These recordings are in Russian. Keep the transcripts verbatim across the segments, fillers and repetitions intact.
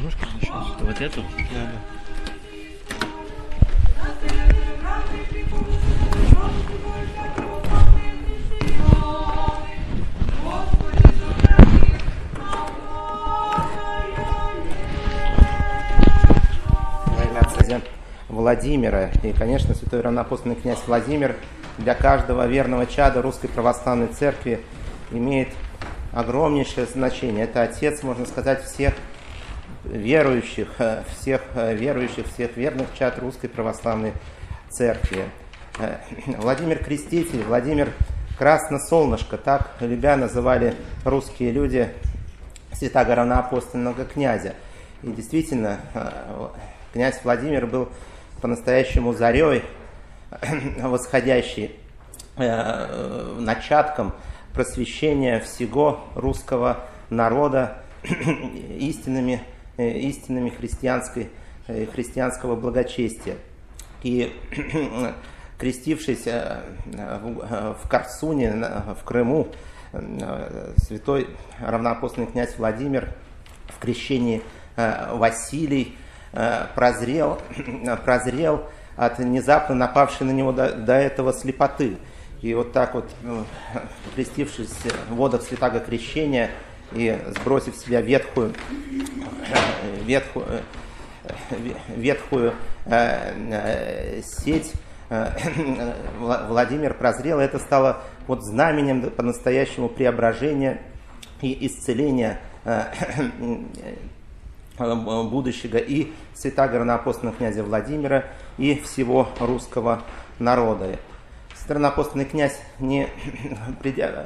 дорожку начать? Вот эту? Да, да. Владимира. И, конечно, святой равноапостольный князь Владимир для каждого верного чада Русской Православной Церкви имеет огромнейшее значение. Это отец, можно сказать, всех верующих, всех верующих, всех верных чад Русской Православной Церкви. Владимир Креститель, Владимир Красносолнышко, так любя называли русские люди святаго равноапостольного князя. И действительно, князь Владимир был по-настоящему зарей, восходящей, э, начатком просвещения всего русского народа истинными, э, истинными христианской, э, христианского благочестия. И крестившись э, в, в Корсуне, в Крыму, э, святой равноапостольный князь Владимир в крещении э, Василий прозрел, прозрел от внезапно напавшей на него до, до этого слепоты. И вот так вот, крестившись в водах святаго крещения и сбросив с себя ветхую, ветхую, ветхую э, сеть, э, Владимир прозрел. Это стало вот знаменем по-настоящему преображения и исцеления э, будущего и святаго равноапостольного князя Владимира, и всего русского народа. Святой равноапостольный князь не придя,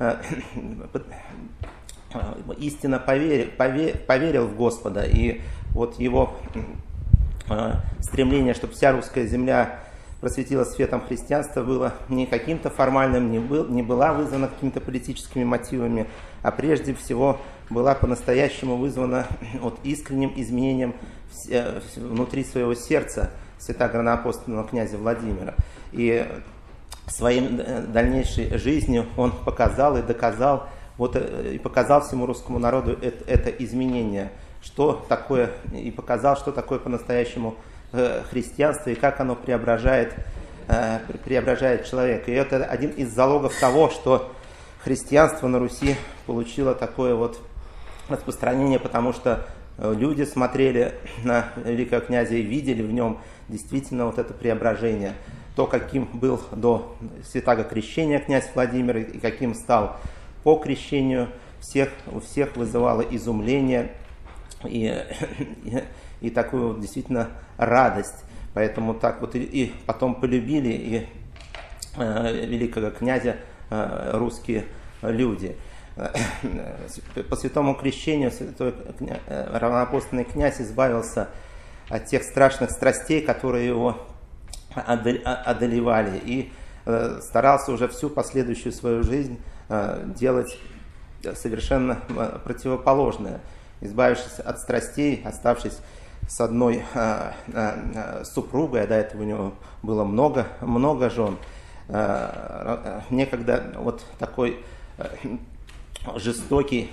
истинно поверил, поверил в Господа, и вот его стремление, чтобы вся русская земля просветила светом христианства, было не каким-то формальным, не, был, не была вызвана какими-то политическими мотивами, а прежде всего была по-настоящему вызвана вот искренним изменением внутри своего сердца святаго равноапостольного князя Владимира. И своей дальнейшей жизнью он показал и доказал, вот, и показал всему русскому народу это, это изменение, что такое, и показал, что такое по-настоящему христианство и как оно преображает, преображает человека. И это один из залогов того, что христианство на Руси получило такое вот распространение, потому что люди смотрели на великого князя и видели в нем действительно вот это преображение. То, каким был до святаго крещения князь Владимир и каким стал по крещению, всех, у всех вызывало изумление и, и, и такую вот действительно радость. Поэтому так вот и, и потом полюбили и э, великого князя э, русские люди. По святому крещению святой равноапостольный князь избавился от тех страшных страстей, которые его одолевали, и старался уже всю последующую свою жизнь делать совершенно противоположное, избавившись от страстей, оставшись с одной супругой, а до этого у него было много, много жен. Некогда вот такой жестокий,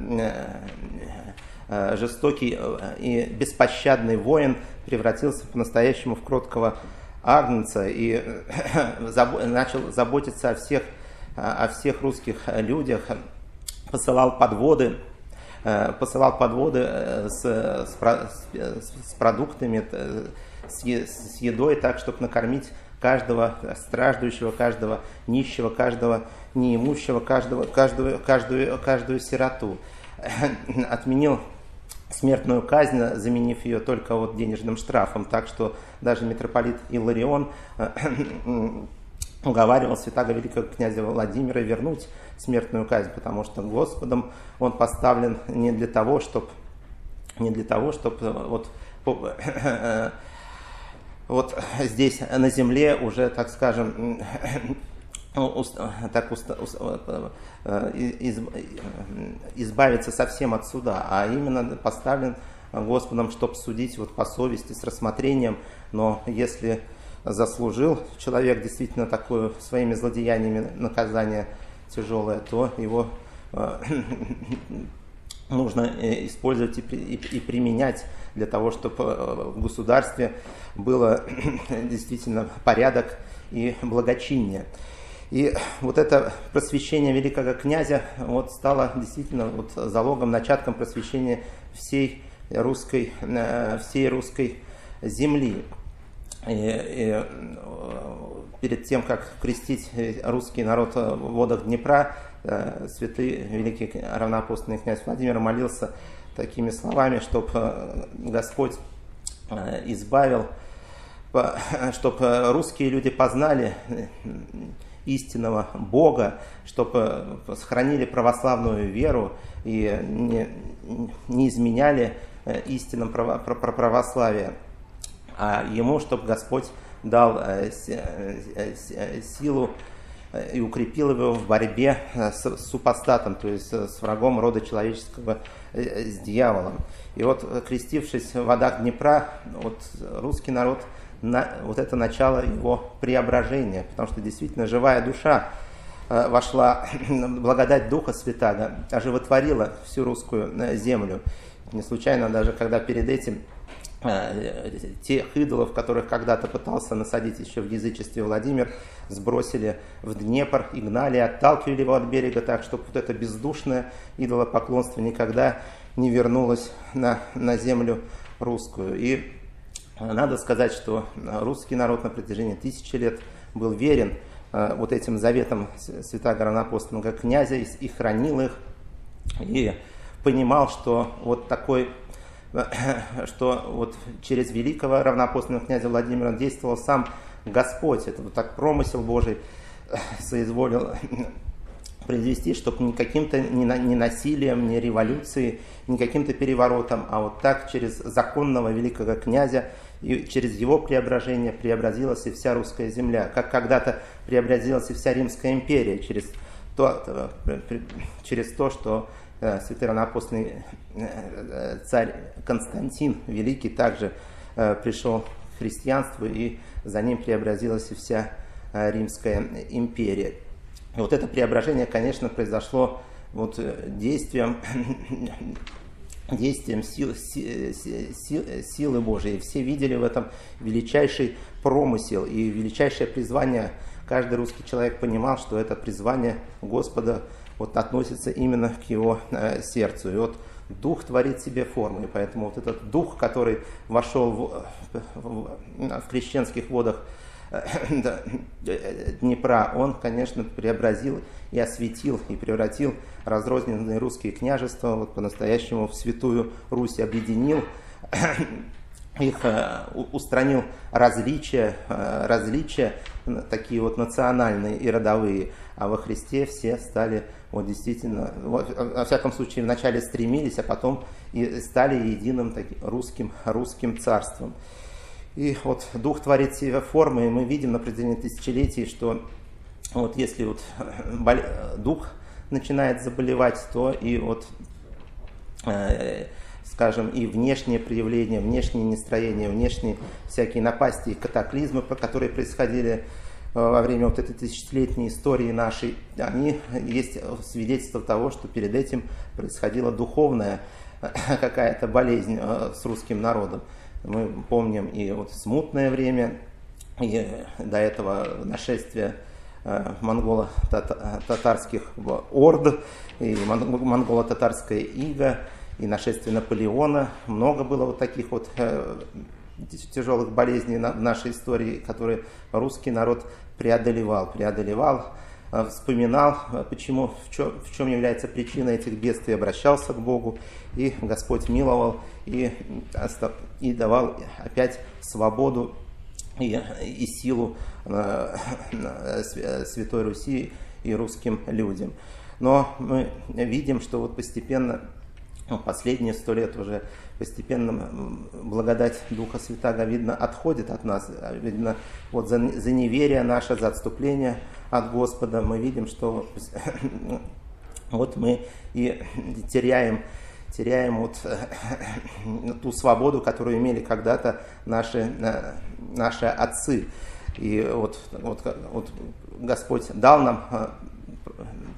жестокий и беспощадный воин превратился по-настоящему в кроткого агнца и начал заботиться о всех, о всех русских людях, посылал подводы, посылал подводы с, с, с продуктами, с едой, так, чтобы накормить каждого страждущего, каждого нищего, каждого неимущего, каждого, каждую, каждую, каждую сироту. Отменил смертную казнь, заменив ее только вот денежным штрафом, так что даже митрополит Иларион уговаривал святаго великого князя Владимира вернуть смертную казнь, потому что Господом он поставлен не для того, чтобы не для того, чтобы вот вот здесь на земле уже, так скажем, так избавиться совсем от суда, а именно поставлен Господом, чтобы судить вот по совести, с рассмотрением. Но если заслужил человек действительно такое своими злодеяниями наказание тяжелое, то его нужно использовать и, и, и применять для того, чтобы в государстве было действительно порядок и благочиние. И вот это просвещение великого князя вот, стало действительно вот, залогом, начатком просвещения всей русской, всей русской земли. И, и, перед тем, как крестить русский народ в водах Днепра, святый великий равноапостольный князь Владимир молился такими словами, чтобы Господь избавил, чтобы русские люди познали истинного Бога, чтобы сохранили православную веру и не, не изменяли истинам православия, а ему, чтобы Господь дал силу и укрепил его в борьбе с супостатом, то есть с врагом рода человеческого, с дьяволом. И вот, крестившись в водах Днепра, вот русский народ, на, вот это начало его преображения, потому что действительно живая душа вошла, благодать Духа Святаго оживотворила всю русскую землю. Не случайно даже, когда перед этим тех идолов, которых когда-то пытался насадить еще в язычестве Владимир, сбросили в Днепр и гнали, отталкивали его от берега так, чтобы вот это бездушное идолопоклонство никогда не вернулось на, на землю русскую. И надо сказать, что русский народ на протяжении тысячи лет был верен вот этим заветам святаго равноапостольного князя и, и хранил их, и понимал, что вот такой что вот через великого равноапостольного князя Владимира действовал сам Господь. Это вот так промысел Божий соизволил произвести, чтобы не каким-то ни насилием, ни революцией, ни каким-то переворотом, а вот так через законного великого князя и через его преображение преобразилась и вся русская земля, как когда-то преобразилась и вся Римская империя через то, через то что святой равноапостольный царь Константин Великий также пришел к христианству, и за ним преобразилась и вся Римская империя. И вот это преображение, конечно, произошло вот действием, действием сил, сил, силы Божией. Все видели в этом величайший промысел и величайшее призвание. Каждый русский человек понимал, что это призвание Господа вот относится именно к его э, сердцу. И вот Дух творит себе формы. И поэтому вот этот Дух, который вошел в, в, в крещенских водах э, Днепра, он, конечно, преобразил и осветил, и превратил разрозненные русские княжества вот, по-настоящему в Святую Русь, объединил их, э, устранил различия, э, различия такие вот национальные и родовые, а во Христе все стали вот действительно, вот, во всяком случае, вначале стремились, а потом и стали единым таким русским, русским царством. И вот Дух творит себе формы, и мы видим на протяжении тысячелетий, что вот если вот бол... Дух начинает заболевать, то и вот, э, скажем, и внешние проявления, внешние нестроения, внешние всякие напасти и катаклизмы, которые происходили во время вот этой тысячелетней истории нашей, они есть свидетельство того, что перед этим происходила духовная какая-то болезнь с русским народом. Мы помним и вот смутное время, и до этого нашествие монголо-татарских орд, и монголо-татарская ига, и нашествие Наполеона. Много было вот таких вот тяжелых болезней в нашей истории, которые русский народ преодолевал, преодолевал, вспоминал, почему, в чем, в чем является причиной этих бедствий, обращался к Богу, и Господь миловал и, и давал опять свободу и, и силу Святой Руси и русским людям. Но мы видим, что вот постепенно, последние сто лет уже постепенно благодать Духа Святаго, видно, отходит от нас. Видно, вот за, за неверие наше, за отступление от Господа мы видим, что вот мы и теряем, теряем вот ту свободу, которую имели когда-то наши, наши отцы. И вот, вот, вот Господь дал нам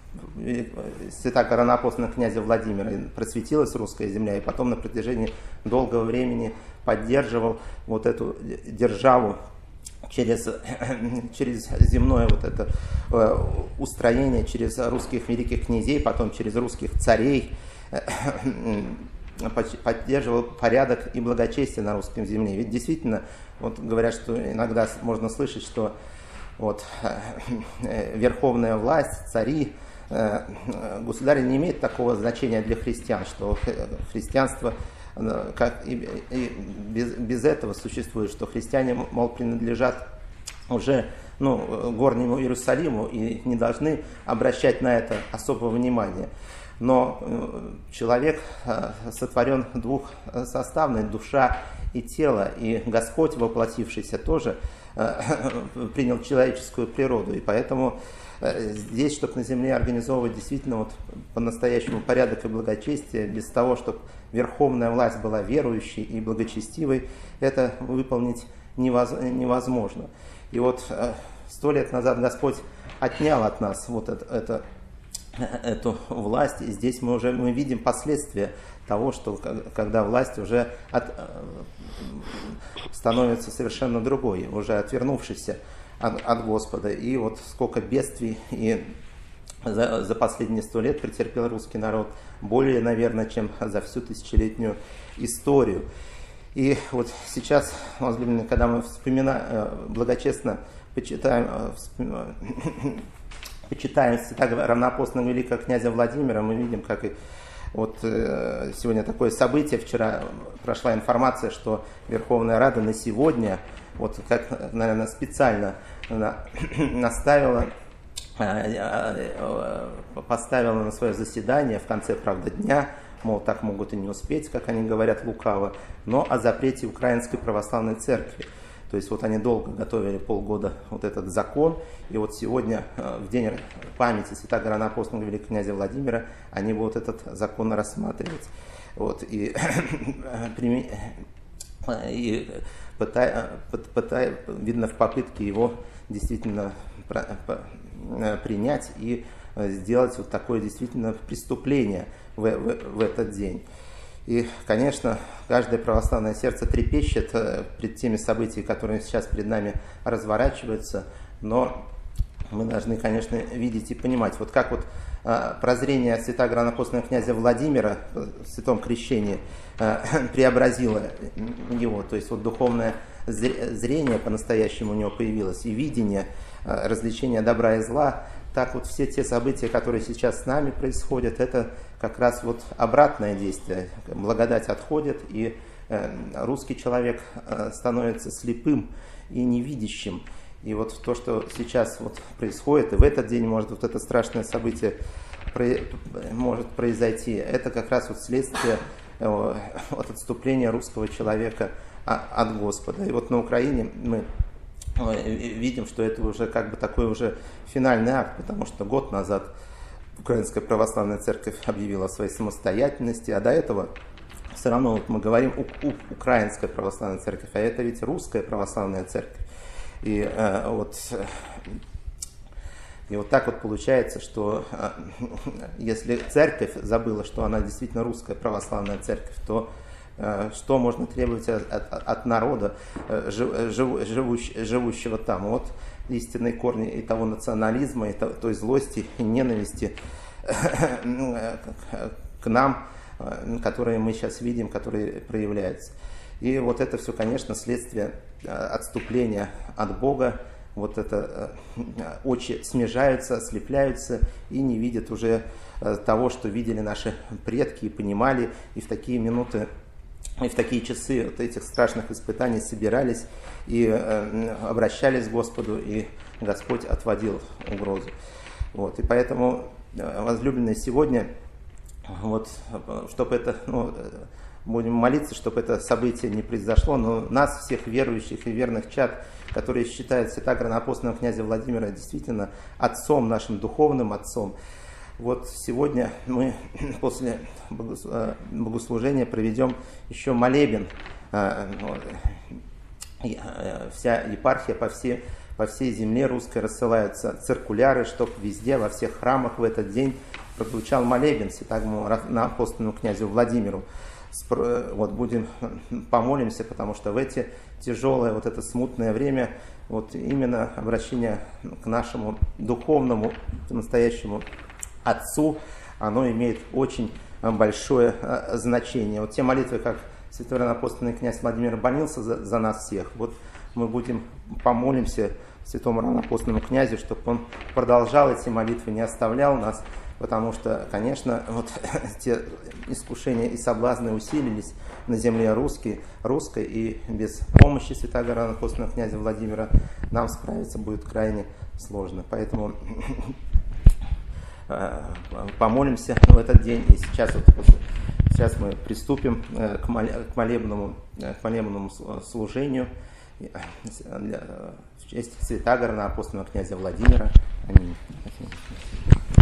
святаго равноапостольного князя Владимира просветилась русская земля, и потом на протяжении долгого времени поддерживал вот эту державу через, через земное вот это э, устроение, через русских великих князей, потом через русских царей, э, поддерживал порядок и благочестие на русской земле. Ведь действительно, вот говорят, что иногда можно слышать, что вот, э, верховная власть, цари, э, государь не имеет такого значения для христиан, что христианство как и, и без, без этого существует, что христиане, мол, принадлежат уже ну, горнему Иерусалиму и не должны обращать на это особого внимания. Но человек сотворен двухсоставный, душа и тело, и Господь, воплотившийся, тоже принял человеческую природу, и поэтому здесь, чтобы на земле организовывать действительно вот по-настоящему порядок и благочестие, без того, чтобы верховная власть была верующей и благочестивой, это выполнить невозможно. И вот сто лет назад Господь отнял от нас вот это, это, эту власть, и здесь мы уже мы видим последствия того, что когда власть уже от, становится совершенно другой, уже отвернувшейся От, от Господа. И вот сколько бедствий и за, за последние сто лет претерпел русский народ, более, наверное, чем за всю тысячелетнюю историю. И вот сейчас, возлюбленные, когда мы вспоминаем, благочестно почитаем, вспоминаем, почитаем святаго равноапостольного великого князя Владимира, мы видим, как и вот сегодня такое событие, вчера прошла информация, что Верховная Рада на сегодня, вот как, наверное, специально наставила, поставила на свое заседание в конце, правда, дня, мол, так могут и не успеть, как они говорят лукаво, но о запрете Украинской Православной Церкви. То есть вот они долго готовили полгода вот этот закон, и вот сегодня, в день памяти святаго равноапостольного великого князя Владимира, они будут этот закон рассматривать. Вот, и, и пытай, пытай, видно, в попытке его действительно принять и сделать вот такое действительно преступление в, в, в этот день. И, конечно, каждое православное сердце трепещет пред теми событиями, которые сейчас перед нами разворачиваются, но мы должны, конечно, видеть и понимать, вот как вот прозрение святаго равноапостольного князя Владимира в святом крещении преобразило его, то есть вот духовное зрение по-настоящему у него появилось, и видение различения добра и зла, так вот все те события, которые сейчас с нами происходят, это как раз вот обратное действие. Благодать отходит, и русский человек становится слепым и невидящим. И вот то, что сейчас вот происходит, и в этот день может вот это страшное событие может произойти, это как раз вот следствие от отступления русского человека от Господа. И вот на Украине мы видим, что это уже как бы такой уже финальный акт, потому что год назад Украинская Православная Церковь объявила о своей самостоятельности, а до этого все равно вот мы говорим у, у, Украинская Православная Церковь, а это ведь Русская Православная Церковь. И, э, вот, и вот так вот получается, что э, если Церковь забыла, что она действительно Русская Православная Церковь, то что можно требовать от, от, от народа, жив, живущ, живущего там. Вот истинные корни и того национализма, и той злости, и ненависти к нам, которые мы сейчас видим, которые проявляются. И вот это все, конечно, следствие отступления от Бога. Вот это очи смежаются, ослепляются и не видят уже того, что видели наши предки и понимали, и в такие минуты, и в такие часы вот этих страшных испытаний собирались и э, обращались к Господу, и Господь отводил угрозу. Вот, и поэтому, возлюбленные, сегодня, вот, чтобы это, ну, будем молиться, чтобы это событие не произошло, но нас, всех верующих и верных чад, которые считают святаго равноапостольного князя Владимира действительно отцом, нашим духовным отцом, вот сегодня мы после богослужения проведем еще молебен. Вся епархия по, все, по всей земле русской рассылаются циркуляры, чтобы везде, во всех храмах в этот день прозвучал молебен святому апостольному князю Владимиру. Вот будем помолимся, потому что в эти тяжелое, вот это смутное время, вот именно обращение к нашему духовному, настоящему Отцу, оно имеет очень большое значение. Вот те молитвы, как святой апостольный князь Владимир молился за, за нас всех, вот мы будем помолимся святому апостольному князю, чтобы он продолжал эти молитвы, не оставлял нас, потому что, конечно, вот те искушения и соблазны усилились на земле русской, русской, и без помощи святого апостольного князя Владимира нам справиться будет крайне сложно. Поэтому помолимся в этот день, и сейчас, вот, сейчас мы приступим к молебному, к молебному служению в честь святого апостольного князя Владимира. Аминь.